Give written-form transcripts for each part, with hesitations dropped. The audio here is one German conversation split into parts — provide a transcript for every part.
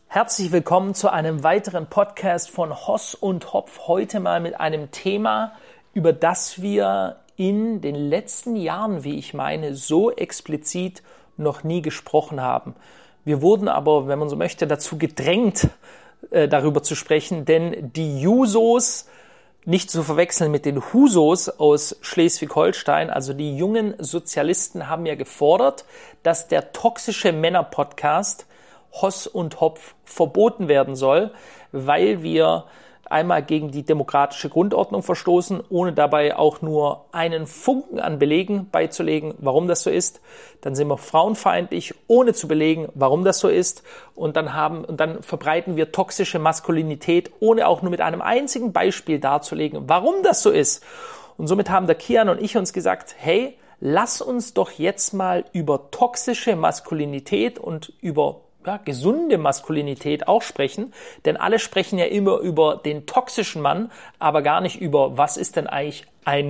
Herzlich willkommen zu einem weiteren Podcast von Hoss und Hopf. Heute mal mit einem Thema, über das wir in den letzten Jahren, wie ich meine, so explizit noch nie gesprochen haben. Wir wurden aber, wenn man so möchte, dazu gedrängt, darüber zu sprechen, denn die Jusos, nicht zu verwechseln mit den Husos aus Schleswig-Holstein, also die jungen Sozialisten, haben ja gefordert, dass der toxische Männer-Podcast Hoss und Hopf verboten werden soll, weil wir einmal gegen die demokratische Grundordnung verstoßen, ohne dabei auch nur einen Funken an Belegen beizulegen, warum das so ist. Dann sind wir frauenfeindlich, ohne zu belegen, warum das so ist. Und dann verbreiten wir toxische Maskulinität, ohne auch nur mit einem einzigen Beispiel darzulegen, warum das so ist. Und somit haben der Kian und ich uns gesagt, hey, lass uns doch jetzt mal über toxische Maskulinität und über gesunde Maskulinität auch sprechen, denn alle sprechen ja immer über den toxischen Mann, aber gar nicht über, was ist denn eigentlich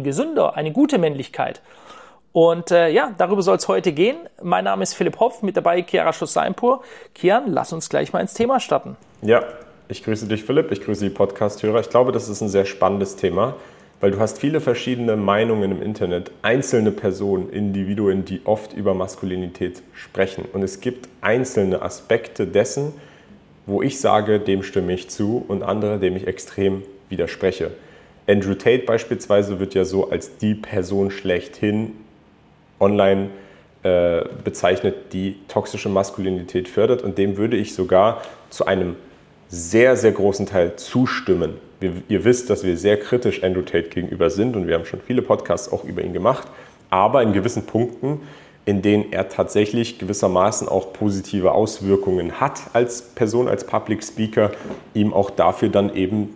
eine gute Männlichkeit. Und darüber soll es heute gehen. Mein Name ist Philipp Hopf, mit dabei Chiara Schuss-Seimpur. Kian, lass uns gleich mal ins Thema starten. Ja, ich grüße dich, Philipp, ich grüße die Podcast-Hörer. Ich glaube, das ist ein sehr spannendes Thema, weil du hast viele verschiedene Meinungen im Internet, einzelne Personen, Individuen, die oft über Maskulinität sprechen. Und es gibt einzelne Aspekte dessen, wo ich sage, dem stimme ich zu, und andere, dem ich extrem widerspreche. Andrew Tate beispielsweise wird ja so als die Person schlechthin online bezeichnet, die toxische Maskulinität fördert, und dem würde ich sogar zu einem sehr, sehr großen Teil zustimmen. Ihr wisst, dass wir sehr kritisch Andrew Tate gegenüber sind, und wir haben schon viele Podcasts auch über ihn gemacht, aber in gewissen Punkten, in denen er tatsächlich gewissermaßen auch positive Auswirkungen hat als Person, als Public Speaker, ihm auch dafür dann eben,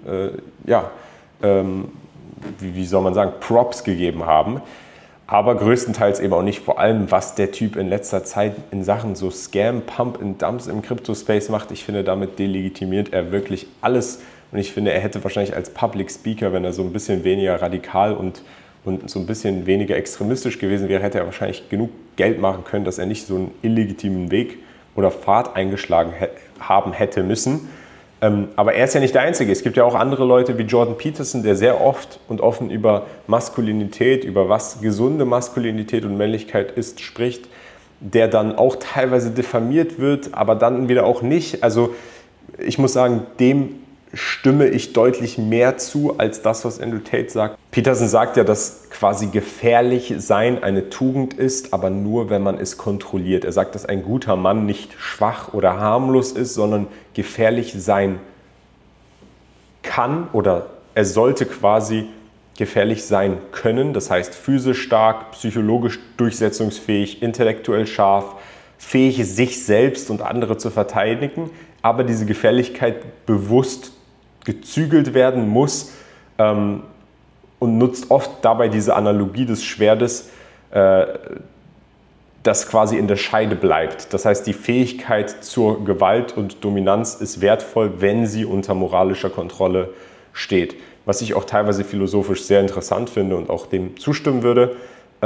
wie soll man sagen, Props gegeben haben. Aber größtenteils eben auch nicht, vor allem was der Typ in letzter Zeit in Sachen so Scam, Pump and Dumps im Crypto-Space macht. Ich finde, damit delegitimiert er wirklich alles. Und ich finde, er hätte wahrscheinlich als Public Speaker, wenn er so ein bisschen weniger radikal und so ein bisschen weniger extremistisch gewesen wäre, hätte er wahrscheinlich genug Geld machen können, dass er nicht so einen illegitimen Weg oder Pfad eingeschlagen haben hätte müssen. Aber er ist ja nicht der Einzige. Es gibt ja auch andere Leute wie Jordan Peterson, der sehr oft und offen über Maskulinität, über was gesunde Maskulinität und Männlichkeit ist, spricht, der dann auch teilweise diffamiert wird, aber dann wieder auch nicht. Also ich muss sagen, dem stimme ich deutlich mehr zu als das, was Andrew Tate sagt. Peterson sagt ja, dass quasi gefährlich sein eine Tugend ist, aber nur, wenn man es kontrolliert. Er sagt, dass ein guter Mann nicht schwach oder harmlos ist, sondern gefährlich sein kann, oder er sollte quasi gefährlich sein können. Das heißt, physisch stark, psychologisch durchsetzungsfähig, intellektuell scharf, fähig, sich selbst und andere zu verteidigen, aber diese Gefährlichkeit bewusst gezügelt werden muss, und nutzt oft dabei diese Analogie des Schwertes, das quasi in der Scheide bleibt. Das heißt, die Fähigkeit zur Gewalt und Dominanz ist wertvoll, wenn sie unter moralischer Kontrolle steht. Was ich auch teilweise philosophisch sehr interessant finde und auch dem zustimmen würde.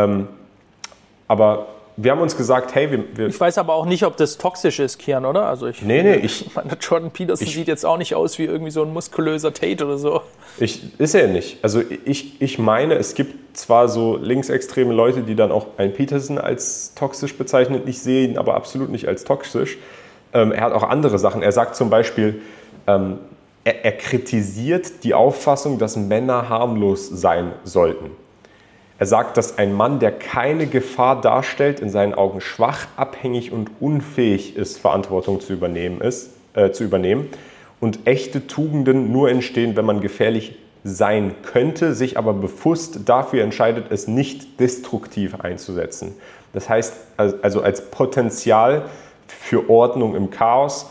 Aber wir haben uns gesagt, hey, ich weiß aber auch nicht, ob das toxisch ist, Kian, oder? Also meine, Jordan Peterson sieht jetzt auch nicht aus wie irgendwie so ein muskulöser Tate oder so. Ist er nicht. Also ich meine, es gibt zwar so linksextreme Leute, die dann auch einen Peterson als toxisch bezeichnen. Ich sehe ihn aber absolut nicht als toxisch. Er hat auch andere Sachen. Er sagt zum Beispiel, er kritisiert die Auffassung, dass Männer harmlos sein sollten. Er sagt, dass ein Mann, der keine Gefahr darstellt, in seinen Augen schwach, abhängig und unfähig ist, Verantwortung zu übernehmen. Und echte Tugenden nur entstehen, wenn man gefährlich sein könnte, sich aber bewusst dafür entscheidet, es nicht destruktiv einzusetzen. Das heißt, also als Potenzial für Ordnung im Chaos.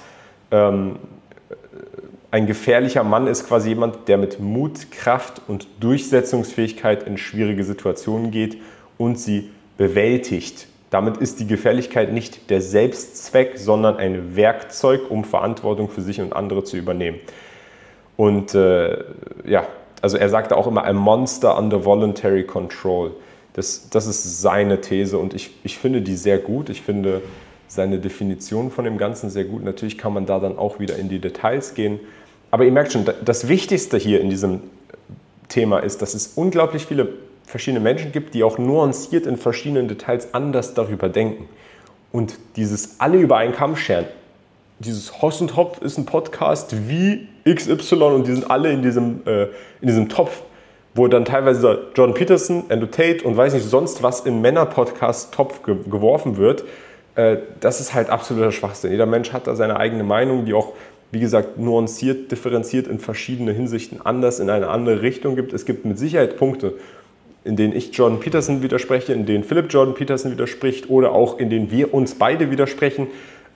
Ein gefährlicher Mann ist quasi jemand, der mit Mut, Kraft und Durchsetzungsfähigkeit in schwierige Situationen geht und sie bewältigt. Damit ist die Gefährlichkeit nicht der Selbstzweck, sondern ein Werkzeug, um Verantwortung für sich und andere zu übernehmen. Und also er sagte auch immer, a monster under voluntary control. Das ist seine These, und ich finde die sehr gut. Ich finde, seine Definition von dem Ganzen sehr gut. Natürlich kann man da dann auch wieder in die Details gehen. Aber ihr merkt schon, das Wichtigste hier in diesem Thema ist, dass es unglaublich viele verschiedene Menschen gibt, die auch nuanciert in verschiedenen Details anders darüber denken. Und dieses alle über einen Kamm scheren, dieses Hoss und Hopf ist ein Podcast wie XY und die sind alle in diesem Topf, wo dann teilweise Jordan Peterson, Andrew Tate und weiß nicht sonst was in Männer-Podcast-Topf geworfen wird, das ist halt absoluter Schwachsinn. Jeder Mensch hat da seine eigene Meinung, die auch, wie gesagt, nuanciert, differenziert in verschiedene Hinsichten anders in eine andere Richtung gibt. Es gibt mit Sicherheit Punkte, in denen ich Jordan Peterson widerspreche, in denen Philipp Jordan Peterson widerspricht oder auch in denen wir uns beide widersprechen.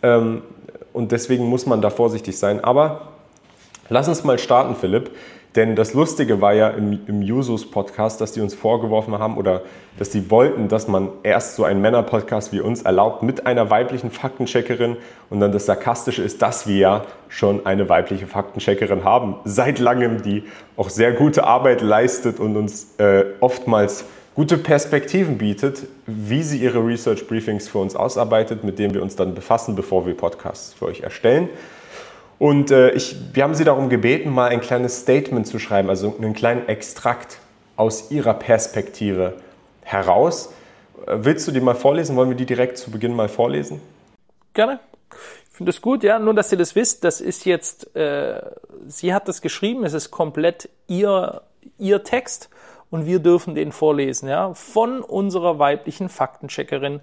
Und deswegen muss man da vorsichtig sein. Aber lass uns mal starten, Philipp. Denn das Lustige war ja im Jusos-Podcast, dass die uns vorgeworfen haben oder dass die wollten, dass man erst so einen Männer-Podcast wie uns erlaubt mit einer weiblichen Faktencheckerin und dann das Sarkastische ist, dass wir ja schon eine weibliche Faktencheckerin haben, seit langem, die auch sehr gute Arbeit leistet und uns oftmals gute Perspektiven bietet, wie sie ihre Research-Briefings für uns ausarbeitet, mit denen wir uns dann befassen, bevor wir Podcasts für euch erstellen. Und wir haben sie darum gebeten, mal ein kleines Statement zu schreiben, also einen kleinen Extrakt aus ihrer Perspektive heraus. Willst du die mal vorlesen? Wollen wir die direkt zu Beginn mal vorlesen? Gerne. Ich finde das gut, ja. Nur, dass ihr das wisst, das ist jetzt, sie hat das geschrieben, es ist komplett ihr Text und wir dürfen den vorlesen, ja, von unserer weiblichen Faktencheckerin,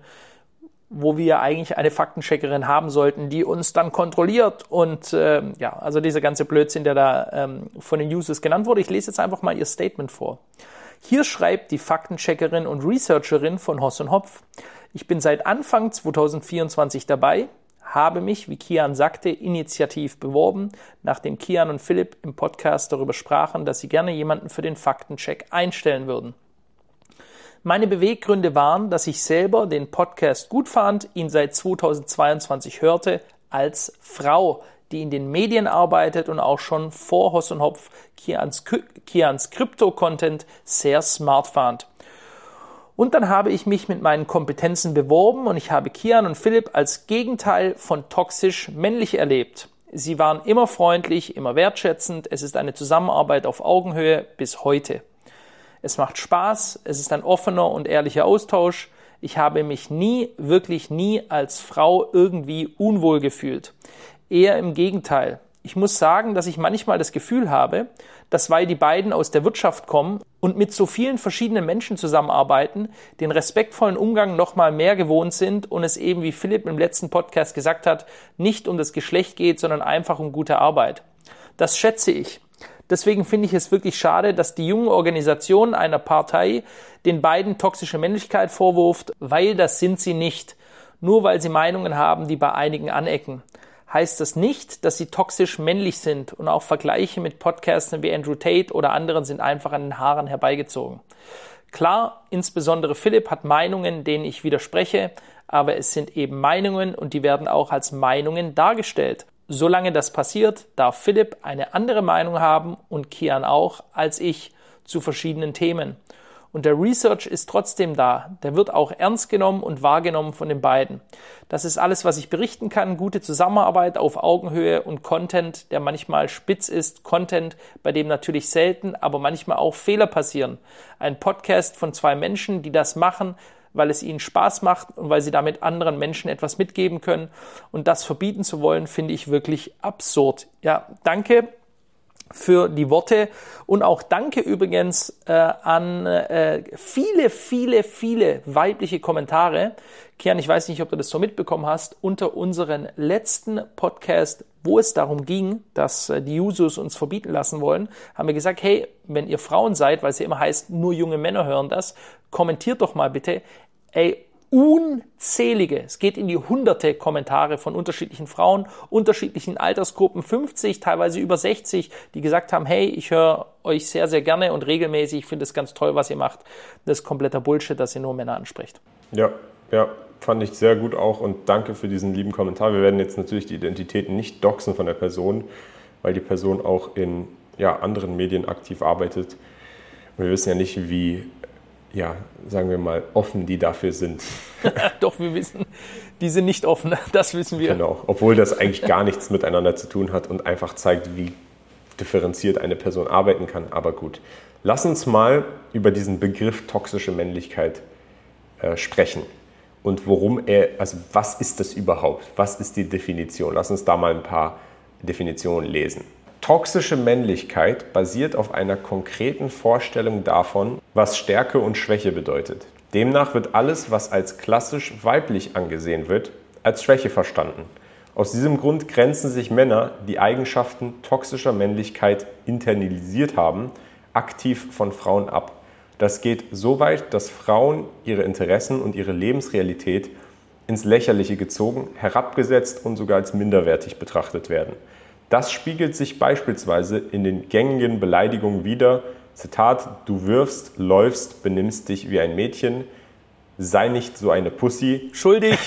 wo wir eigentlich eine Faktencheckerin haben sollten, die uns dann kontrolliert und also dieser ganze Blödsinn, der da von den Users genannt wurde. Ich lese jetzt einfach mal ihr Statement vor. Hier schreibt die Faktencheckerin und Researcherin von Hoss und Hopf: Ich bin seit Anfang 2024 dabei, habe mich, wie Kian sagte, initiativ beworben, nachdem Kian und Philipp im Podcast darüber sprachen, dass sie gerne jemanden für den Faktencheck einstellen würden. Meine Beweggründe waren, dass ich selber den Podcast gut fand, ihn seit 2022 hörte, als Frau, die in den Medien arbeitet und auch schon vor Hoss und Hopf Kians Krypto-Content sehr smart fand. Und dann habe ich mich mit meinen Kompetenzen beworben und ich habe Kian und Philipp als Gegenteil von toxisch männlich erlebt. Sie waren immer freundlich, immer wertschätzend, es ist eine Zusammenarbeit auf Augenhöhe bis heute. Es macht Spaß, es ist ein offener und ehrlicher Austausch. Ich habe mich wirklich nie als Frau irgendwie unwohl gefühlt. Eher im Gegenteil. Ich muss sagen, dass ich manchmal das Gefühl habe, dass weil die beiden aus der Wirtschaft kommen und mit so vielen verschiedenen Menschen zusammenarbeiten, den respektvollen Umgang nochmal mehr gewohnt sind und es eben, wie Philipp im letzten Podcast gesagt hat, nicht um das Geschlecht geht, sondern einfach um gute Arbeit. Das schätze ich. Deswegen finde ich es wirklich schade, dass die junge Organisation einer Partei den beiden toxische Männlichkeit vorwirft, weil das sind sie nicht. Nur weil sie Meinungen haben, die bei einigen anecken. Heißt das nicht, dass sie toxisch männlich sind und auch Vergleiche mit Podcastern wie Andrew Tate oder anderen sind einfach an den Haaren herbeigezogen. Klar, insbesondere Philipp hat Meinungen, denen ich widerspreche, aber es sind eben Meinungen und die werden auch als Meinungen dargestellt. Solange das passiert, darf Philipp eine andere Meinung haben und Kian auch als ich zu verschiedenen Themen. Und der Research ist trotzdem da. Der wird auch ernst genommen und wahrgenommen von den beiden. Das ist alles, was ich berichten kann. Gute Zusammenarbeit auf Augenhöhe und Content, der manchmal spitz ist. Content, bei dem natürlich selten, aber manchmal auch Fehler passieren. Ein Podcast von zwei Menschen, die das machen, weil es ihnen Spaß macht und weil sie damit anderen Menschen etwas mitgeben können. Und das verbieten zu wollen, finde ich wirklich absurd. Ja, danke für die Worte und auch danke übrigens an viele weibliche Kommentare. Kian, ich weiß nicht, ob du das so mitbekommen hast, unter unseren letzten Podcast, wo es darum ging, dass die Jusos uns verbieten lassen wollen, haben wir gesagt, hey, wenn ihr Frauen seid, weil es ja immer heißt, nur junge Männer hören das, kommentiert doch mal bitte. Ey, unzählige, es geht in die hunderte Kommentare von unterschiedlichen Frauen, unterschiedlichen Altersgruppen, 50, teilweise über 60, die gesagt haben, hey, ich höre euch sehr, sehr gerne und regelmäßig, ich finde es ganz toll, was ihr macht. Das ist kompletter Bullshit, dass ihr nur Männer anspricht. Ja, fand ich sehr gut auch und danke für diesen lieben Kommentar. Wir werden jetzt natürlich die Identitäten nicht doxen von der Person, weil die Person auch in anderen Medien aktiv arbeitet. Und wir wissen ja nicht, wie ja, sagen wir mal, offen die dafür sind. Doch, wir wissen, die sind nicht offen, das wissen wir. Genau, obwohl das eigentlich gar nichts miteinander zu tun hat und einfach zeigt, wie differenziert eine Person arbeiten kann. Aber gut, lass uns mal über diesen Begriff toxische Männlichkeit sprechen. Und was ist das überhaupt? Was ist die Definition? Lass uns da mal ein paar Definitionen lesen. Toxische Männlichkeit basiert auf einer konkreten Vorstellung davon, was Stärke und Schwäche bedeutet. Demnach wird alles, was als klassisch weiblich angesehen wird, als Schwäche verstanden. Aus diesem Grund grenzen sich Männer, die Eigenschaften toxischer Männlichkeit internalisiert haben, aktiv von Frauen ab. Das geht so weit, dass Frauen ihre Interessen und ihre Lebensrealität ins Lächerliche gezogen, herabgesetzt und sogar als minderwertig betrachtet werden. Das spiegelt sich beispielsweise in den gängigen Beleidigungen wider. Zitat: Du wirfst, läufst, benimmst dich wie ein Mädchen, sei nicht so eine Pussy. Schuldig.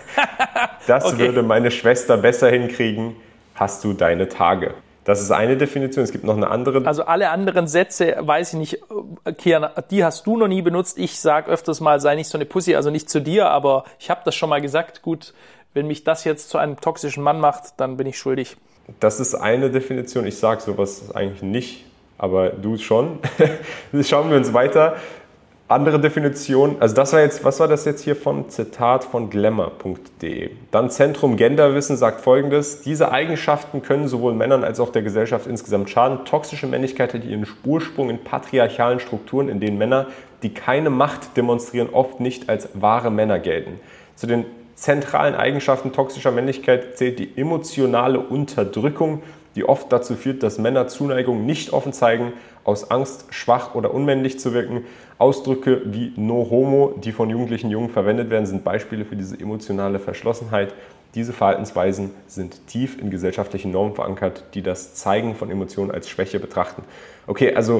Das Okay. würde meine Schwester besser hinkriegen, hast du deine Tage. Das ist eine Definition, es gibt noch eine andere. Also alle anderen Sätze, weiß ich nicht, Kian, die hast du noch nie benutzt. Ich sage öfters mal, sei nicht so eine Pussy, also nicht zu dir, aber ich habe das schon mal gesagt. Gut, wenn mich das jetzt zu einem toxischen Mann macht, dann bin ich schuldig. Das ist eine Definition, ich sage sowas eigentlich nicht, aber du schon. Schauen wir uns weiter. Andere Definition, also was war das jetzt hier von Zitat von glamour.de. Dann Zentrum Genderwissen sagt Folgendes: Diese Eigenschaften können sowohl Männern als auch der Gesellschaft insgesamt schaden. Toxische Männlichkeit hat ihren Ursprung in patriarchalen Strukturen, in denen Männer, die keine Macht demonstrieren, oft nicht als wahre Männer gelten. Zu den zentralen Eigenschaften toxischer Männlichkeit zählt die emotionale Unterdrückung, die oft dazu führt, dass Männer Zuneigung nicht offen zeigen, aus Angst, schwach oder unmännlich zu wirken. Ausdrücke wie No Homo, die von jugendlichen Jungen verwendet werden, sind Beispiele für diese emotionale Verschlossenheit. Diese Verhaltensweisen sind tief in gesellschaftlichen Normen verankert, die das Zeigen von Emotionen als Schwäche betrachten. Okay, also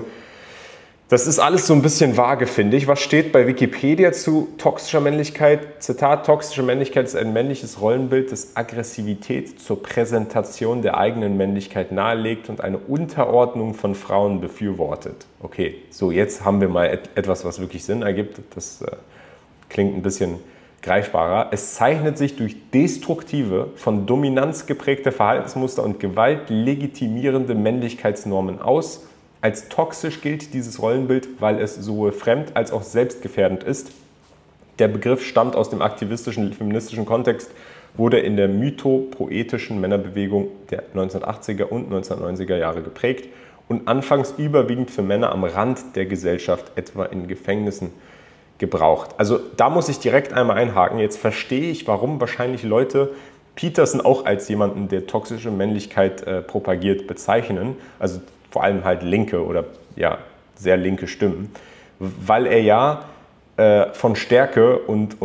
das ist alles so ein bisschen vage, finde ich. Was steht bei Wikipedia zu toxischer Männlichkeit? Zitat: Toxische Männlichkeit ist ein männliches Rollenbild, das Aggressivität zur Präsentation der eigenen Männlichkeit nahelegt und eine Unterordnung von Frauen befürwortet. Okay, so jetzt haben wir mal etwas, was wirklich Sinn ergibt. Das klingt ein bisschen greifbarer. Es zeichnet sich durch destruktive, von Dominanz geprägte Verhaltensmuster und gewaltlegitimierende Männlichkeitsnormen aus. Als toxisch gilt dieses Rollenbild, weil es sowohl fremd- als auch selbstgefährdend ist. Der Begriff stammt aus dem aktivistischen, feministischen Kontext, wurde in der mythopoetischen Männerbewegung der 1980er und 1990er Jahre geprägt und anfangs überwiegend für Männer am Rand der Gesellschaft, etwa in Gefängnissen, gebraucht. Also da muss ich direkt einmal einhaken. Jetzt verstehe ich, warum wahrscheinlich Leute Peterson auch als jemanden, der toxische Männlichkeit propagiert, bezeichnen. Also vor allem halt linke oder ja, sehr linke Stimmen, weil er ja von Stärke und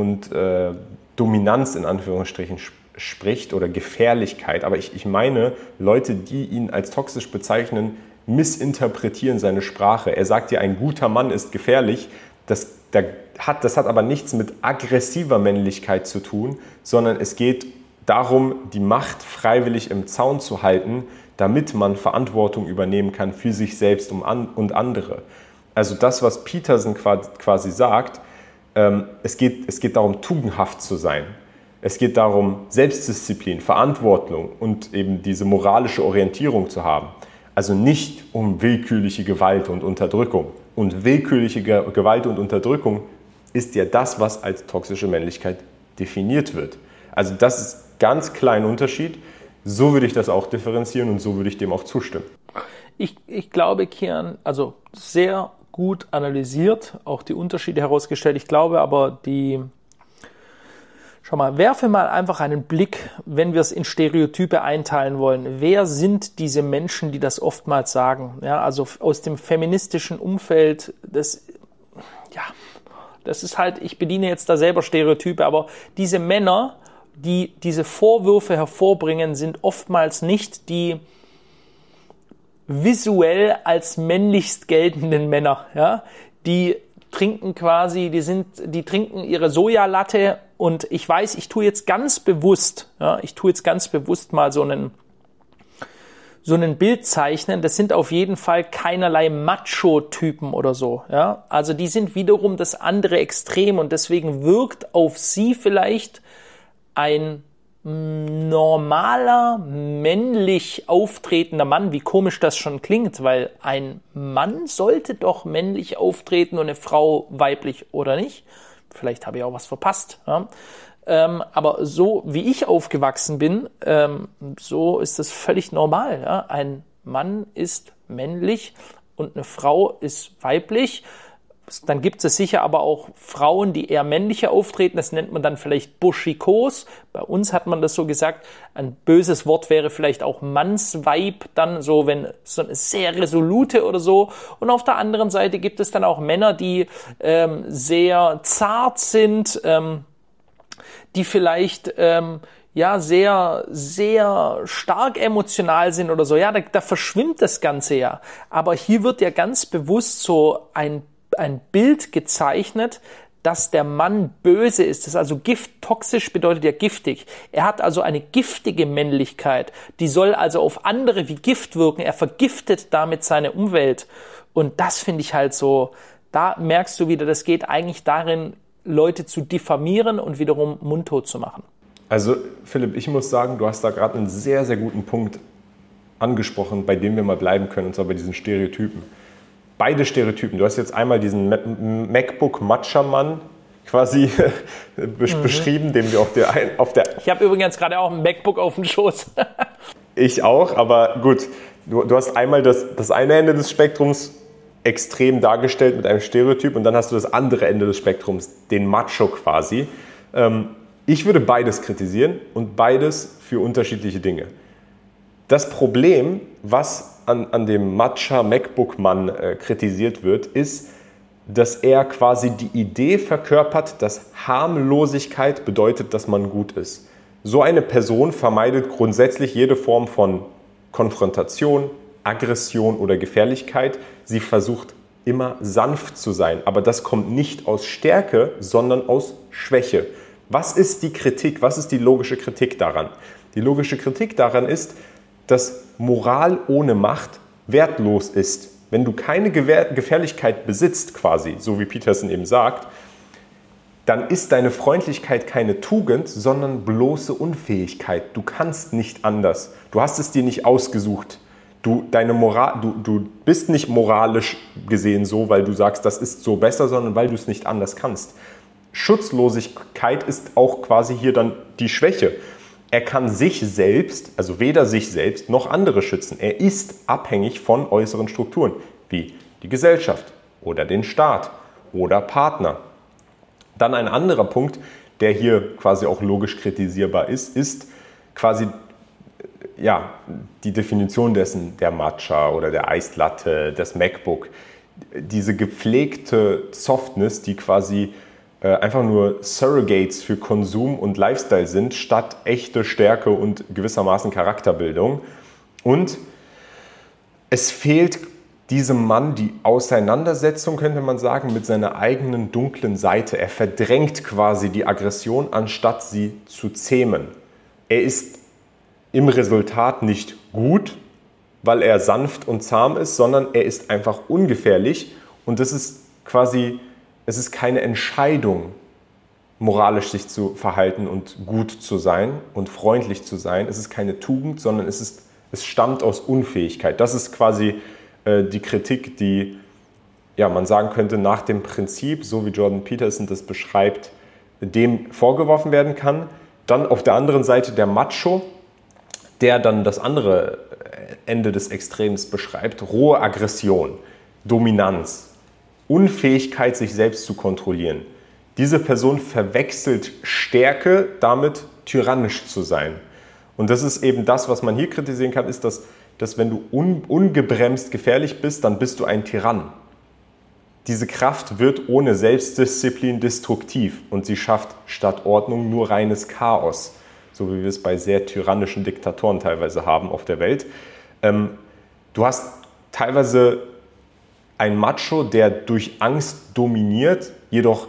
Dominanz in Anführungsstrichen spricht oder Gefährlichkeit. Aber ich meine, Leute, die ihn als toxisch bezeichnen, missinterpretieren seine Sprache. Er sagt ja, ein guter Mann ist gefährlich. Das hat aber nichts mit aggressiver Männlichkeit zu tun, sondern es geht darum, die Macht freiwillig im Zaun zu halten, damit man Verantwortung übernehmen kann für sich selbst und andere. Also das, was Peterson quasi sagt, es geht darum, tugendhaft zu sein. Es geht darum, Selbstdisziplin, Verantwortung und eben diese moralische Orientierung zu haben. Also nicht um willkürliche Gewalt und Unterdrückung. Und willkürliche Gewalt und Unterdrückung ist ja das, was als toxische Männlichkeit definiert wird. Also das ist ganz kleiner Unterschied. So würde ich das auch differenzieren und so würde ich dem auch zustimmen. Ich glaube, Kian, also sehr gut analysiert, auch die Unterschiede herausgestellt. Ich glaube aber, schau mal, werfe mal einfach einen Blick, wenn wir es in Stereotype einteilen wollen. Wer sind diese Menschen, die das oftmals sagen? Ja, also aus dem feministischen Umfeld, das ist halt, ich bediene jetzt da selber Stereotype, aber diese Männer, die diese Vorwürfe hervorbringen, sind oftmals nicht die visuell als männlichst geltenden Männer. Ja? Die trinken ihre Sojalatte und ich weiß, ich tue jetzt ganz bewusst mal so so ein Bild zeichnen, das sind auf jeden Fall keinerlei Macho-Typen oder so. Ja? Also die sind wiederum das andere Extrem und deswegen wirkt auf sie vielleicht ein normaler, männlich auftretender Mann, wie komisch das schon klingt, weil ein Mann sollte doch männlich auftreten und eine Frau weiblich, oder nicht? Vielleicht habe ich auch was verpasst. Ja? Aber so wie ich aufgewachsen bin, so ist das völlig normal. Ja? Ein Mann ist männlich und eine Frau ist weiblich. Dann gibt es sicher aber auch Frauen, die eher männlicher auftreten. Das nennt man dann vielleicht Buschikos. Bei uns hat man das so gesagt. Ein böses Wort wäre vielleicht auch Mannsweib, dann so, wenn so eine sehr resolute oder so. Und auf der anderen Seite gibt es dann auch Männer, die sehr zart sind, die vielleicht sehr, sehr stark emotional sind oder so. Ja, da verschwimmt das Ganze ja. Aber hier wird ja ganz bewusst so ein Bild gezeichnet, dass der Mann böse ist. Das ist also toxisch bedeutet ja giftig. Er hat also eine giftige Männlichkeit. Die soll also auf andere wie Gift wirken. Er vergiftet damit seine Umwelt. Und das finde ich halt so, da merkst du wieder, das geht eigentlich darin, Leute zu diffamieren und wiederum mundtot zu machen. Also Philipp, ich muss sagen, du hast da gerade einen sehr, sehr guten Punkt angesprochen, bei dem wir mal bleiben können, und zwar bei diesen Stereotypen. Beide Stereotypen. Du hast jetzt einmal diesen MacBook-Matcha-Mann quasi beschrieben, den wir auf der... Ich habe übrigens gerade auch ein MacBook auf dem Schoß. Ich auch, aber gut. Du hast einmal das eine Ende des Spektrums extrem dargestellt mit einem Stereotyp und dann hast du das andere Ende des Spektrums, den Macho quasi. Ich würde beides kritisieren und beides für unterschiedliche Dinge. Das Problem, was an dem Matcha-MacBook-Mann kritisiert wird, ist, dass er quasi die Idee verkörpert, dass Harmlosigkeit bedeutet, dass man gut ist. So eine Person vermeidet grundsätzlich jede Form von Konfrontation, Aggression oder Gefährlichkeit. Sie versucht immer sanft zu sein, aber das kommt nicht aus Stärke, sondern aus Schwäche. Was ist die Kritik? Was ist die logische Kritik daran? Die logische Kritik daran ist, dass Moral ohne Macht wertlos ist. Wenn du keine Gefährlichkeit besitzt, quasi, so wie Peterson eben sagt, dann ist deine Freundlichkeit keine Tugend, sondern bloße Unfähigkeit. Du kannst nicht anders. Du hast es dir nicht ausgesucht. Du bist nicht moralisch gesehen so, weil du sagst, das ist so besser, sondern weil du es nicht anders kannst. Schutzlosigkeit ist auch quasi hier dann die Schwäche. Er kann sich selbst, also weder sich selbst noch andere schützen. Er ist abhängig von äußeren Strukturen, wie die Gesellschaft oder den Staat oder Partner. Dann ein anderer Punkt, der hier quasi auch logisch kritisierbar ist quasi die Definition dessen, der Matcha oder der Eislatte, das MacBook. Diese gepflegte Softness, die quasi einfach nur Surrogates für Konsum und Lifestyle sind, statt echte Stärke und gewissermaßen Charakterbildung. Und es fehlt diesem Mann die Auseinandersetzung, könnte man sagen, mit seiner eigenen dunklen Seite. Er verdrängt quasi die Aggression, anstatt sie zu zähmen. Er ist im Resultat nicht gut, weil er sanft und zahm ist, sondern er ist einfach ungefährlich. Und das ist quasi... Es ist keine Entscheidung, moralisch sich zu verhalten und gut zu sein und freundlich zu sein. Es ist keine Tugend, sondern es stammt aus Unfähigkeit. Das ist quasi die Kritik, die man sagen könnte, nach dem Prinzip, so wie Jordan Peterson das beschreibt, dem vorgeworfen werden kann. Dann auf der anderen Seite der Macho, der dann das andere Ende des Extrems beschreibt, rohe Aggression, Dominanz, Unfähigkeit, sich selbst zu kontrollieren. Diese Person verwechselt Stärke damit, tyrannisch zu sein. Und das ist eben das, was man hier kritisieren kann, ist, dass wenn du ungebremst gefährlich bist, dann bist du ein Tyrann. Diese Kraft wird ohne Selbstdisziplin destruktiv und sie schafft statt Ordnung nur reines Chaos, so wie wir es bei sehr tyrannischen Diktatoren teilweise haben auf der Welt. Du hast teilweise ein Macho, der durch Angst dominiert, jedoch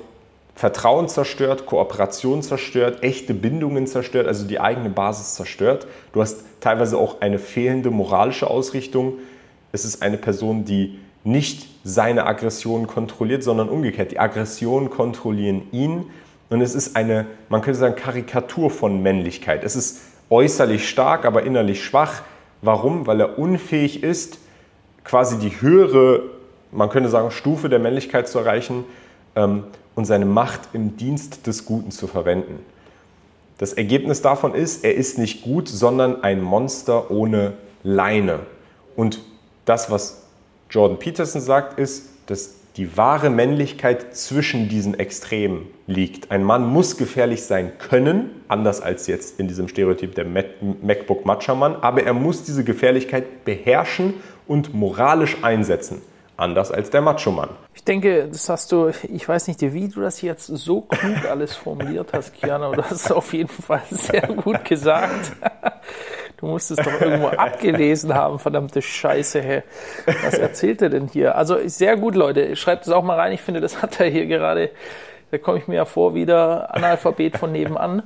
Vertrauen zerstört, Kooperation zerstört, echte Bindungen zerstört, also die eigene Basis zerstört. Du hast teilweise auch eine fehlende moralische Ausrichtung. Es ist eine Person, die nicht seine Aggressionen kontrolliert, sondern umgekehrt. Die Aggressionen kontrollieren ihn und es ist eine, man könnte sagen, Karikatur von Männlichkeit. Es ist äußerlich stark, aber innerlich schwach. Warum? Weil er unfähig ist, quasi die höhere, man könnte sagen, Stufe der Männlichkeit zu erreichen und seine Macht im Dienst des Guten zu verwenden. Das Ergebnis davon ist, er ist nicht gut, sondern ein Monster ohne Leine. Und das, was Jordan Peterson sagt, ist, dass die wahre Männlichkeit zwischen diesen Extremen liegt. Ein Mann muss gefährlich sein können, anders als jetzt in diesem Stereotyp der MacBook-Macho-Mann, aber er muss diese Gefährlichkeit beherrschen und moralisch einsetzen, anders als der Macho-Mann. Ich denke, das hast du, ich weiß nicht, wie du das jetzt so klug alles formuliert hast, Kian, aber du hast es auf jeden Fall sehr gut gesagt. Du musst es doch irgendwo abgelesen haben, verdammte Scheiße, hey. Was erzählt er denn hier? Also sehr gut, Leute, schreibt es auch mal rein. Ich finde, das hat er hier gerade, da komme ich mir ja vor, wieder Analphabet von nebenan.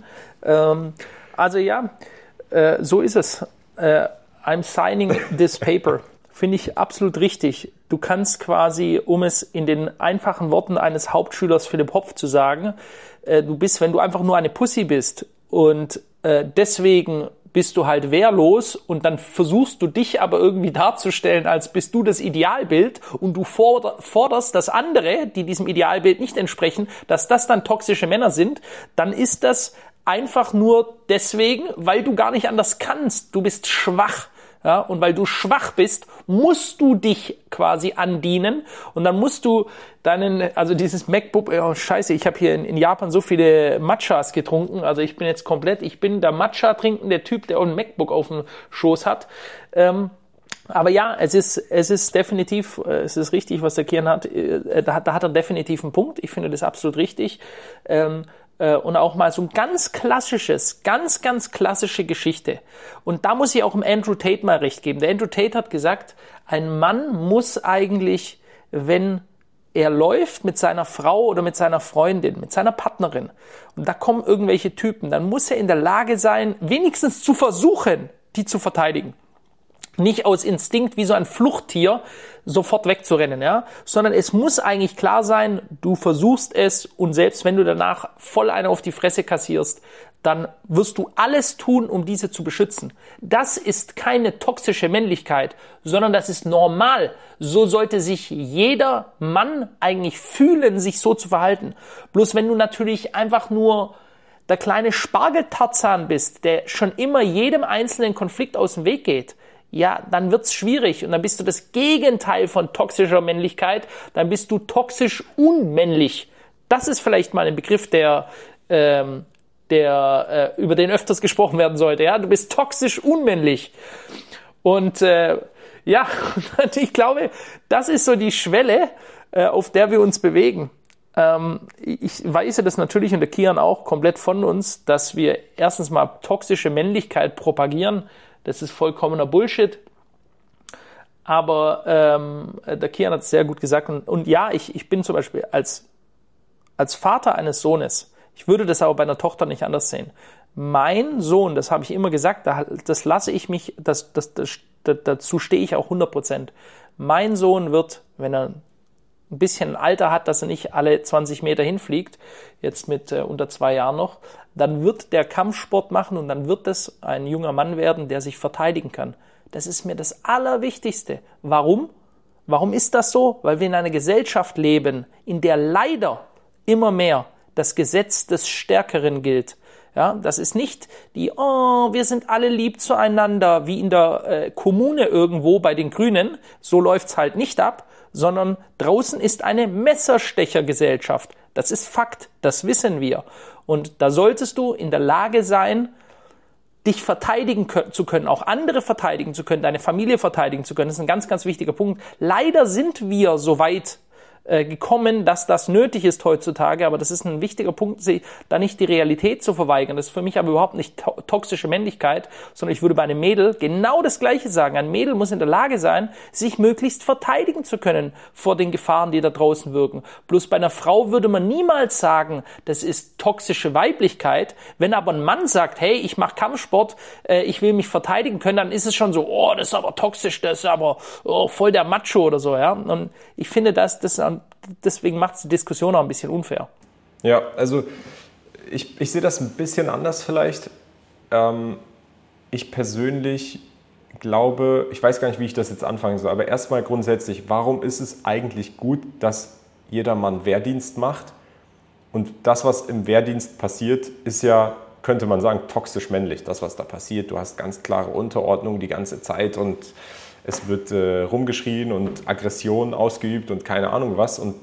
Also ja, so ist es. I'm signing this paper. Finde ich absolut richtig. Du kannst quasi, um es in den einfachen Worten eines Hauptschülers Philipp Hopf zu sagen, du bist, wenn du einfach nur eine Pussy bist und deswegen bist du halt wehrlos und dann versuchst du dich aber irgendwie darzustellen, als bist du das Idealbild und du forderst, dass andere, die diesem Idealbild nicht entsprechen, dass das dann toxische Männer sind, dann ist das einfach nur deswegen, weil du gar nicht anders kannst. Du bist schwach. Ja, und weil du schwach bist, musst du dich quasi andienen und dann musst du also dieses MacBook, oh scheiße, ich habe hier in Japan so viele Matchas getrunken, also ich bin der Matcha trinkende Typ, der auch ein MacBook auf dem Schoß hat. Aber ja, es ist definitiv, es ist richtig, was der Kian hat, da hat er definitiv einen Punkt, ich finde das absolut richtig. Und auch mal so ein ganz klassische Geschichte. Und da muss ich auch dem Andrew Tate mal recht geben. Der Andrew Tate hat gesagt, ein Mann muss eigentlich, wenn er läuft mit seiner Frau oder mit seiner Freundin, mit seiner Partnerin, und da kommen irgendwelche Typen, dann muss er in der Lage sein, wenigstens zu versuchen, die zu verteidigen. Nicht aus Instinkt wie so ein Fluchttier sofort wegzurennen, ja, sondern es muss eigentlich klar sein, du versuchst es und selbst wenn du danach voll eine auf die Fresse kassierst, dann wirst du alles tun, um diese zu beschützen. Das ist keine toxische Männlichkeit, sondern das ist normal. So sollte sich jeder Mann eigentlich fühlen, sich so zu verhalten. Bloß wenn du natürlich einfach nur der kleine Spargeltarzan bist, der schon immer jedem einzelnen Konflikt aus dem Weg geht, ja, dann wird's schwierig und dann bist du das Gegenteil von toxischer Männlichkeit, dann bist du toxisch unmännlich. Das ist vielleicht mal ein Begriff, der über den öfters gesprochen werden sollte. Ja, du bist toxisch unmännlich. Und ja, ich glaube, das ist so die Schwelle, auf der wir uns bewegen. Ich weise das natürlich und der Kian auch komplett von uns, dass wir erstens mal toxische Männlichkeit propagieren. Das ist vollkommener Bullshit. Aber der Kian hat es sehr gut gesagt. Und ja, ich bin zum Beispiel als Vater eines Sohnes, ich würde das aber bei einer Tochter nicht anders sehen. Mein Sohn, das habe ich immer gesagt, das lasse ich mich, dazu stehe ich auch 100%. Mein Sohn wird, wenn er ein bisschen ein Alter hat, dass er nicht alle 20 Meter hinfliegt, jetzt mit unter 2 Jahren noch, dann wird der Kampfsport machen und dann wird es ein junger Mann werden, der sich verteidigen kann. Das ist mir das Allerwichtigste. Warum? Warum ist das so? Weil wir in einer Gesellschaft leben, in der leider immer mehr das Gesetz des Stärkeren gilt. Ja, das ist nicht wir sind alle lieb zueinander, wie in der Kommune irgendwo bei den Grünen, so läuft's halt nicht ab, sondern draußen ist eine Messerstechergesellschaft. Das ist Fakt, das wissen wir. Und da solltest du in der Lage sein, dich verteidigen zu können, auch andere verteidigen zu können, deine Familie verteidigen zu können. Das ist ein ganz, ganz wichtiger Punkt. Leider sind wir so weit gekommen, dass das nötig ist heutzutage, aber das ist ein wichtiger Punkt, da nicht die Realität zu verweigern. Das ist für mich aber überhaupt nicht toxische Männlichkeit, sondern ich würde bei einem Mädel genau das Gleiche sagen. Ein Mädel muss in der Lage sein, sich möglichst verteidigen zu können vor den Gefahren, die da draußen wirken. Bloß bei einer Frau würde man niemals sagen, das ist toxische Weiblichkeit. Wenn aber ein Mann sagt, hey, ich mache Kampfsport, ich will mich verteidigen können, dann ist es schon so, oh, das ist aber toxisch, das ist aber voll der Macho oder so, ja. Und ich finde, deswegen macht es die Diskussion auch ein bisschen unfair. Ja, also ich sehe das ein bisschen anders vielleicht. Ich persönlich glaube, ich weiß gar nicht, wie ich das jetzt anfangen soll, aber erstmal grundsätzlich, warum ist es eigentlich gut, dass jeder Mann Wehrdienst macht? Und das, was im Wehrdienst passiert, ist ja, könnte man sagen, toxisch männlich. Das, was da passiert, du hast ganz klare Unterordnung die ganze Zeit und es wird rumgeschrien und Aggression ausgeübt und keine Ahnung was und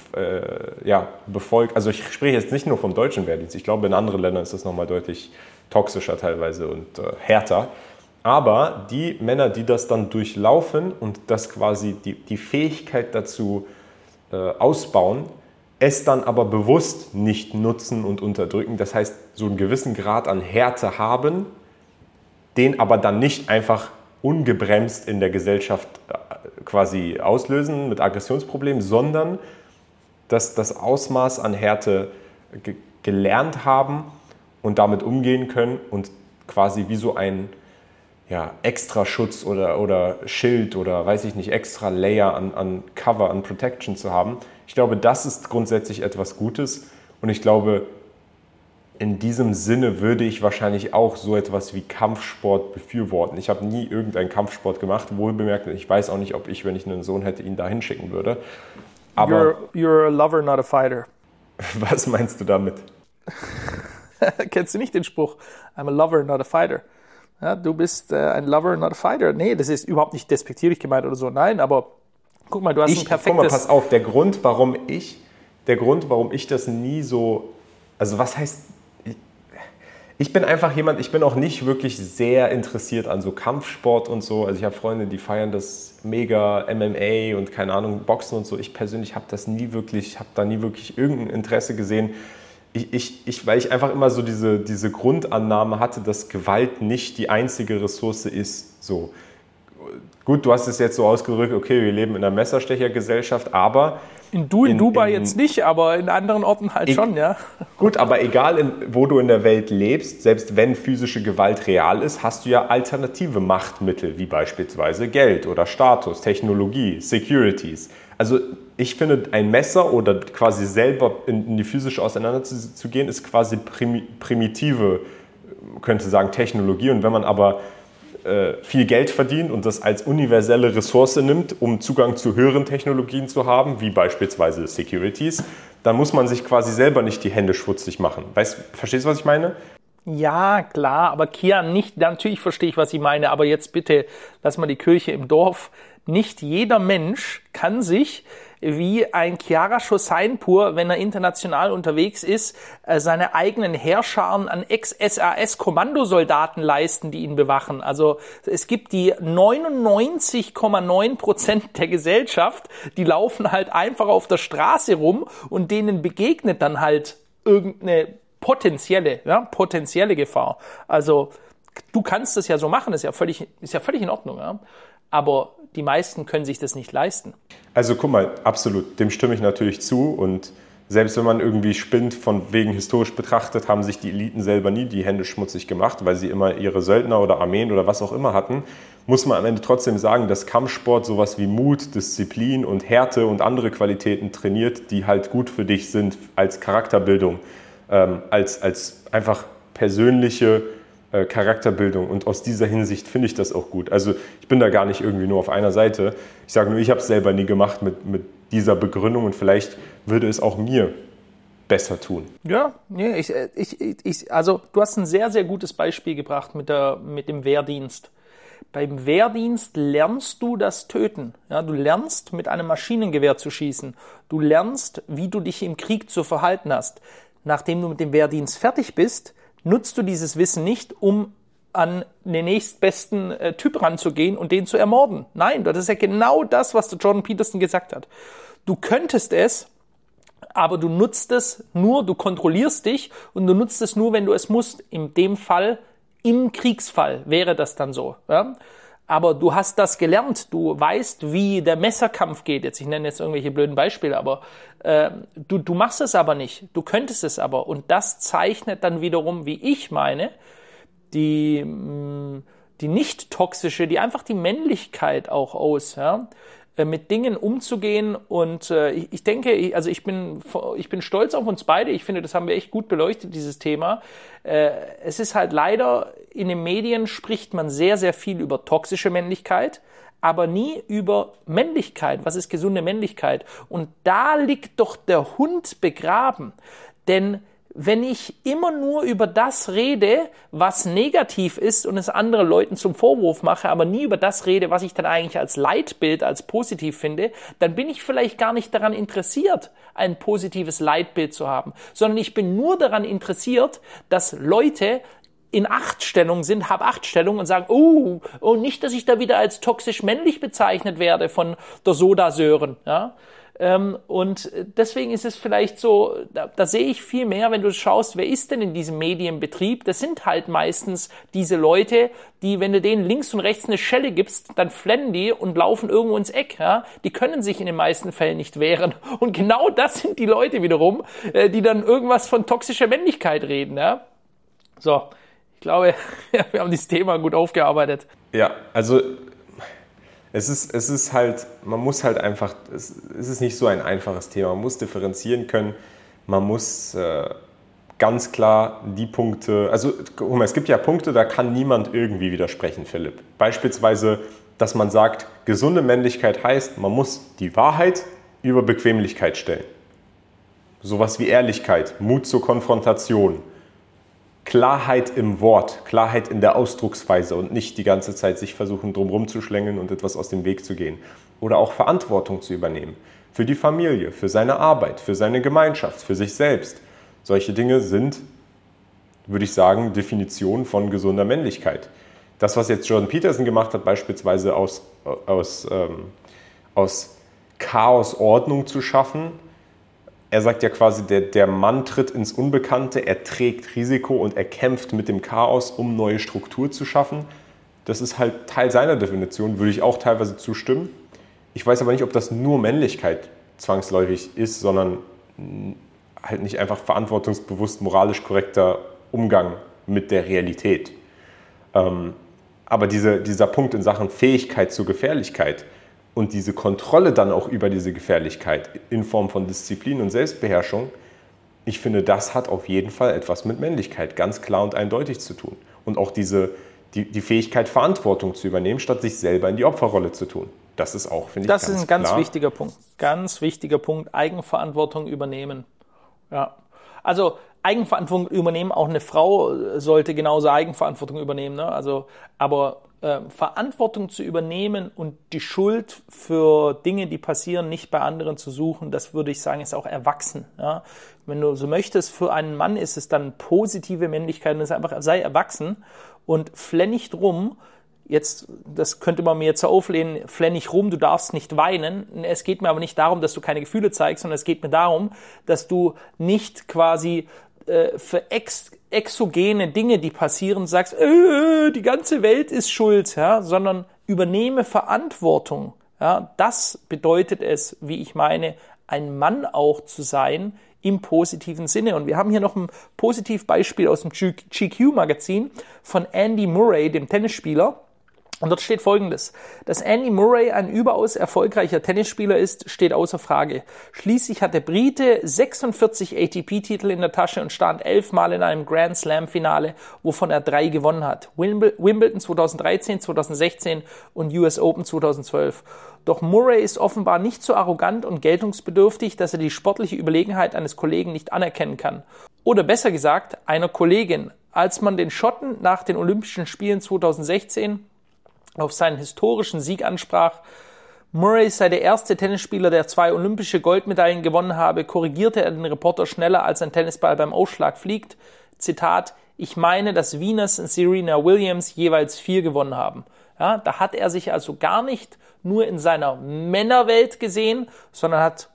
befolgt. Also ich spreche jetzt nicht nur vom deutschen Wehrdienst. Ich glaube, in anderen Ländern ist das nochmal deutlich toxischer teilweise und härter. Aber die Männer, die das dann durchlaufen und das quasi die Fähigkeit dazu ausbauen, es dann aber bewusst nicht nutzen und unterdrücken, das heißt, so einen gewissen Grad an Härte haben, den aber dann nicht einfach ungebremst in der Gesellschaft quasi auslösen mit Aggressionsproblemen, sondern dass das Ausmaß an Härte gelernt haben und damit umgehen können und quasi wie so ein extra Schutz oder Schild oder weiß ich nicht, extra Layer an Cover, an Protection zu haben. Ich glaube, das ist grundsätzlich etwas Gutes und ich glaube, in diesem Sinne würde ich wahrscheinlich auch so etwas wie Kampfsport befürworten. Ich habe nie irgendeinen Kampfsport gemacht, wohlbemerkt. Ich weiß auch nicht, ob ich, wenn ich einen Sohn hätte, ihn da hinschicken würde. Aber you're a lover, not a fighter. Was meinst du damit? Kennst du nicht den Spruch? I'm a lover, not a fighter. Ja, du bist ein Lover, not a fighter. Nee, das ist überhaupt nicht despektierlich gemeint oder so. Nein, aber guck mal, du hast ein perfektes... Guck mal, pass auf, der Grund, warum ich das nie so... Also was heißt... Ich bin einfach jemand, ich bin auch nicht wirklich sehr interessiert an so Kampfsport und so. Also ich habe Freunde, die feiern das mega, MMA und keine Ahnung, Boxen und so. Ich persönlich habe da nie wirklich irgendein Interesse gesehen. Weil ich einfach immer so diese Grundannahme hatte, dass Gewalt nicht die einzige Ressource ist. So. Gut, du hast es jetzt so ausgedrückt, okay, wir leben in einer Messerstechergesellschaft, aber... In Dubai jetzt nicht, aber in anderen Orten halt schon, ja. Gut, aber egal, wo du in der Welt lebst, selbst wenn physische Gewalt real ist, hast du ja alternative Machtmittel, wie beispielsweise Geld oder Status, Technologie, Securities. Also ich finde, ein Messer oder quasi selber in die physische auseinanderzugehen, ist quasi primitive, könnte sagen, Technologie. Und wenn man aber viel Geld verdient und das als universelle Ressource nimmt, um Zugang zu höheren Technologien zu haben, wie beispielsweise Securities, dann muss man sich quasi selber nicht die Hände schmutzig machen. Verstehst du, was ich meine? Ja, klar, aber Kian, natürlich verstehe ich, was ich meine, aber jetzt bitte, lass mal die Kirche im Dorf. Nicht jeder Mensch kann sich wie ein Chiara Schossainpur, wenn er international unterwegs ist, seine eigenen Heerscharen an Ex-SAS-Kommandosoldaten leisten, die ihn bewachen. Also es gibt die 99,9% der Gesellschaft, die laufen halt einfach auf der Straße rum und denen begegnet dann halt irgendeine potenzielle Gefahr. Also du kannst das ja so machen, ist ja völlig in Ordnung, ja. Aber die meisten können sich das nicht leisten. Also guck mal, absolut, dem stimme ich natürlich zu und selbst wenn man irgendwie spinnt, von wegen historisch betrachtet, haben sich die Eliten selber nie die Hände schmutzig gemacht, weil sie immer ihre Söldner oder Armeen oder was auch immer hatten, muss man am Ende trotzdem sagen, dass Kampfsport sowas wie Mut, Disziplin und Härte und andere Qualitäten trainiert, die halt gut für dich sind als Charakterbildung, als einfach persönliche Charakterbildung und aus dieser Hinsicht finde ich das auch gut. Also ich bin da gar nicht irgendwie nur auf einer Seite. Ich sage nur, ich habe es selber nie gemacht mit dieser Begründung und vielleicht würde es auch mir besser tun. Ja, nee, also du hast ein sehr, sehr gutes Beispiel gebracht mit dem Wehrdienst. Beim Wehrdienst lernst du das Töten. Ja, du lernst, mit einem Maschinengewehr zu schießen. Du lernst, wie du dich im Krieg zu verhalten hast. Nachdem du mit dem Wehrdienst fertig bist, nutzt du dieses Wissen nicht, um an den nächstbesten Typ ranzugehen und den zu ermorden. Nein, das ist ja genau das, was der Jordan Peterson gesagt hat. du könntest es, aber du nutzt es nur, du kontrollierst dich und du nutzt es nur, wenn du es musst. In dem Fall, im Kriegsfall wäre das dann so. Ja? Aber du hast das gelernt, du weißt, wie der Messerkampf geht. Ich nenne jetzt irgendwelche blöden Beispiele, aber du machst es aber nicht. Du könntest es aber. Und das zeichnet dann wiederum, wie ich meine, die nicht toxische, die einfach die Männlichkeit auch aus, ja? Mit Dingen umzugehen. Und ich denke, ich bin stolz auf uns beide. Ich finde, das haben wir echt gut beleuchtet, dieses Thema. Es ist halt leider, in den Medien spricht man sehr, sehr viel über toxische Männlichkeit, aber nie über Männlichkeit. Was ist gesunde Männlichkeit? Und da liegt doch der Hund begraben. Denn wenn ich immer nur über das rede, was negativ ist und es anderen Leuten zum Vorwurf mache, aber nie über das rede, was ich dann eigentlich als Leitbild, als positiv finde, dann bin ich vielleicht gar nicht daran interessiert, ein positives Leitbild zu haben, sondern ich bin nur daran interessiert, dass Leute in Achtstellung sind, Hab-Acht-Stellung und sagen, oh, nicht, dass ich da wieder als toxisch männlich bezeichnet werde von der Soda Sören, ja. Und deswegen ist es vielleicht so, da sehe ich viel mehr, wenn du schaust, wer ist denn in diesem Medienbetrieb? Das sind halt meistens diese Leute, die, wenn du denen links und rechts eine Schelle gibst, dann flennen die und laufen irgendwo ins Eck. Ja? Die können sich in den meisten Fällen nicht wehren. Und genau das sind die Leute wiederum, die dann irgendwas von toxischer Männlichkeit reden. Ja? So, ich glaube, wir haben dieses Thema gut aufgearbeitet. Ja, also es ist halt, man muss halt einfach, es ist nicht so ein einfaches Thema. Man muss differenzieren können. Man muss ganz klar die Punkte, also guck mal, es gibt ja Punkte, da kann niemand irgendwie widersprechen, Philipp. Beispielsweise, dass man sagt, gesunde Männlichkeit heißt, man muss die Wahrheit über Bequemlichkeit stellen. Sowas wie Ehrlichkeit, Mut zur Konfrontation. Klarheit im Wort, Klarheit in der Ausdrucksweise und nicht die ganze Zeit sich versuchen, drumherum zu schlängeln und etwas aus dem Weg zu gehen. Oder auch Verantwortung zu übernehmen. Für die Familie, für seine Arbeit, für seine Gemeinschaft, für sich selbst. Solche Dinge sind, würde ich sagen, Definition von gesunder Männlichkeit. Das, was jetzt Jordan Peterson gemacht hat, beispielsweise aus Chaos Ordnung zu schaffen. Er sagt ja quasi, der Mann tritt ins Unbekannte, er trägt Risiko und er kämpft mit dem Chaos, um neue Struktur zu schaffen. Das ist halt Teil seiner Definition, würde ich auch teilweise zustimmen. Ich weiß aber nicht, ob das nur Männlichkeit zwangsläufig ist, sondern halt nicht einfach verantwortungsbewusst, moralisch korrekter Umgang mit der Realität. Aber dieser Punkt in Sachen Fähigkeit zur Gefährlichkeit und diese Kontrolle dann auch über diese Gefährlichkeit in Form von Disziplin und Selbstbeherrschung, ich finde, das hat auf jeden Fall etwas mit Männlichkeit ganz klar und eindeutig zu tun. Und auch die Fähigkeit, Verantwortung zu übernehmen, statt sich selber in die Opferrolle zu tun. Das ist auch, finde ich, ganz klar. Das ist ein ganz wichtiger Punkt. Ganz wichtiger Punkt. Eigenverantwortung übernehmen. Ja. Also Eigenverantwortung übernehmen, auch eine Frau sollte genauso Eigenverantwortung übernehmen. Ne? Also, aber Verantwortung zu übernehmen und die Schuld für Dinge, die passieren, nicht bei anderen zu suchen, das würde ich sagen, ist auch erwachsen. Ja? Wenn du so möchtest, für einen Mann ist es dann positive Männlichkeit, und es ist einfach, sei erwachsen und flenn nicht rum. Jetzt, das könnte man mir jetzt auflehnen, flenn nicht rum, du darfst nicht weinen. Es geht mir aber nicht darum, dass du keine Gefühle zeigst, sondern es geht mir darum, dass du nicht quasi für exogene Dinge, die passieren, sagst, die ganze Welt ist schuld, ja, sondern übernehme Verantwortung. Ja, das bedeutet es, wie ich meine, ein Mann auch zu sein im positiven Sinne. Und wir haben hier noch ein Positivbeispiel aus dem GQ-Magazin von Andy Murray, dem Tennisspieler. Und dort steht Folgendes: Dass Andy Murray ein überaus erfolgreicher Tennisspieler ist, steht außer Frage. Schließlich hat der Brite 46 ATP-Titel in der Tasche und stand 11 Mal in einem Grand Slam-Finale, wovon er 3 gewonnen hat. Wimbledon 2013, 2016 und US Open 2012. Doch Murray ist offenbar nicht so arrogant und geltungsbedürftig, dass er die sportliche Überlegenheit eines Kollegen nicht anerkennen kann. Oder besser gesagt, einer Kollegin. Als man den Schotten nach den Olympischen Spielen 2016 auf seinen historischen Sieg ansprach, Murray sei der erste Tennisspieler, der 2 olympische Goldmedaillen gewonnen habe, korrigierte er den Reporter schneller, als ein Tennisball beim Ausschlag fliegt. Zitat: Ich meine, dass Venus und Serena Williams jeweils 4 gewonnen haben. Ja, da hat er sich also gar nicht nur in seiner Männerwelt gesehen, sondern hat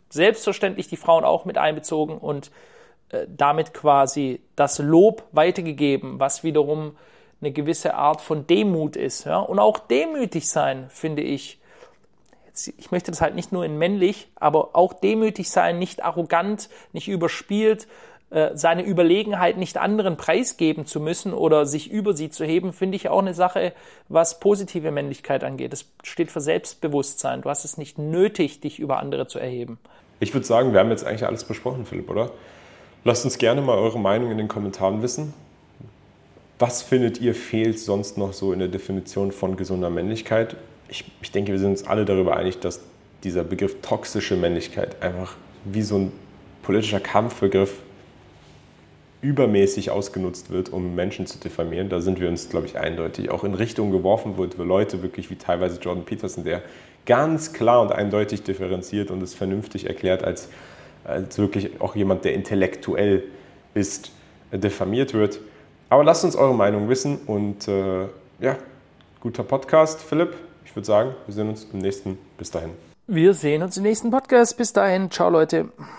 selbstverständlich die Frauen auch mit einbezogen und damit quasi das Lob weitergegeben, was wiederum eine gewisse Art von Demut ist. Ja? Und auch demütig sein, finde ich. Ich möchte das halt nicht nur in männlich, aber auch demütig sein, nicht arrogant, nicht überspielt, seine Überlegenheit nicht anderen preisgeben zu müssen oder sich über sie zu heben, finde ich auch eine Sache, was positive Männlichkeit angeht. Das steht für Selbstbewusstsein. Du hast es nicht nötig, dich über andere zu erheben. Ich würde sagen, wir haben jetzt eigentlich alles besprochen, Philipp, oder? Lasst uns gerne mal eure Meinung in den Kommentaren wissen. Was findet ihr fehlt sonst noch so in der Definition von gesunder Männlichkeit? Ich denke, wir sind uns alle darüber einig, dass dieser Begriff toxische Männlichkeit einfach wie so ein politischer Kampfbegriff übermäßig ausgenutzt wird, um Menschen zu diffamieren. Da sind wir uns, glaube ich, eindeutig auch in Richtung geworfen wird, wo Leute wirklich wie teilweise Jordan Peterson, der ganz klar und eindeutig differenziert und es vernünftig erklärt, als wirklich auch jemand, der intellektuell ist, diffamiert wird. Aber lasst uns eure Meinung wissen und guter Podcast, Philipp. Ich würde sagen, wir sehen uns im nächsten. Bis dahin. Wir sehen uns im nächsten Podcast. Bis dahin. Ciao, Leute.